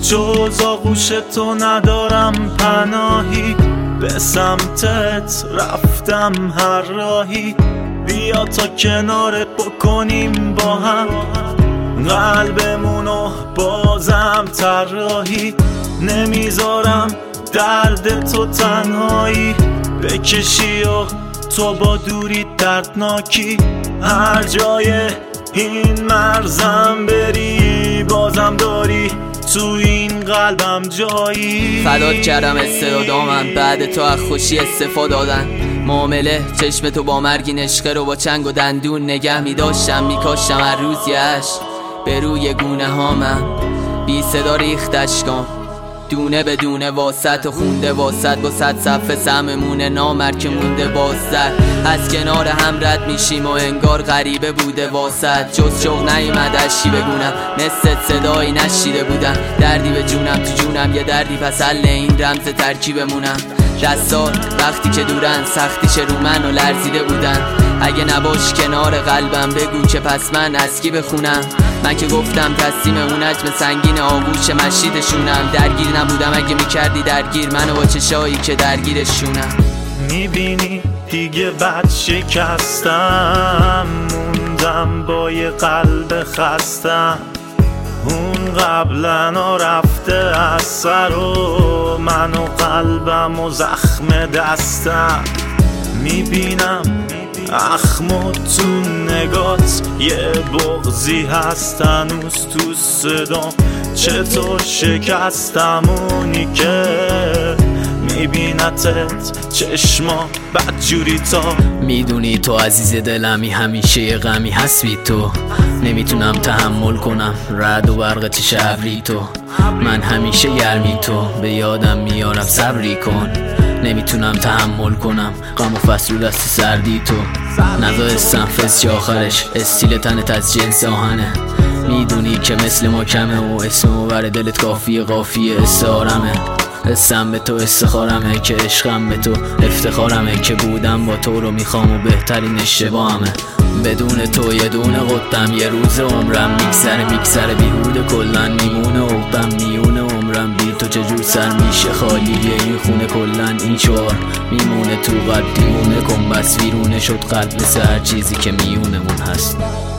جز آغوش تو ندارم پناهی، به سمتت رفتم هر راهی. بیا تا کنارت بکنیم با هم قلبمونو بازم طراحی. نمیذارم درد تو تنهایی بکشی و تو با دوری دردناکی. هر جای این مرزم بری بازم داری تو این قلبم جایی. فدات کردم استعدادامم بعد تو از خوشی استفاده دادن. معامله چشم تو با مرگین عشقه رو با چنگ و دندون نگه می داشتم، می کاشتم هر روز یه عشق به روی گونه هامم. بی صدا ریخت اشکام دونه به دونه واسط و خونده واسط با 100 صفحه سهممونه نامرد که مونده بازتر. از کنار هم رد میشیم و انگار غریبه بوده واسط. جز شوق نیومد اشی بگونم مثل صدایی نشیده بودم. دردی به جونم تو جونم یه دردی پس حل این رمز ترکیبمونم. دستات وقتی که دورن سختیش رو من و لرزیده بودن. اگه نباش کنار قلبم بگو که پس من از کی بخونم. من که گفتم تسلیم اون حجم سنگین آغوش مشیدشونم. درگیر نبودم اگه میکردی درگیر منو با چشایی که درگیرشونم. میبینی دیگه بد شکستم، موندم با یه قلب خستم. اون قبلنا رفته از سر و من و قلبم و زخم دستم. میبینم اخم و تو نگات یه بغضی هست هنوز تو صدام. چطور شکستم اونی که میبینتت چشما بدجوری تا. میدونی تو عزیز دلمی همیشه یه غمی هست بی تو. نمیتونم تحمل کنم رعد و برق چش ابری تو. من همیشه گرمی تو به یادم میارم صبری کن. نمیتونم تحمل کنم غم و فصل و دست سردی تو. نذارستم فصل آخرش استیل تنت از جنس آهنه. میدونی که مثل ما کمه و اسم و بر دلت کافیه قافیه استعارمه. حسم به تو استخارمه که عشقم به تو افتخارمه. که بودم با تو رو میخوام و بهترین اشتباهمه. بدون تو یه دونه قطم یه روز عمرم میگذره بیهوده کلن میمونه عقدم میونه عمرم. بی تو چجور سر میشه خالیه این خونه کلن. این شعار میمونه تو قلب دیمونه کن بس ویرونه شد قلب مثل هر چیزی که میونه اون هست.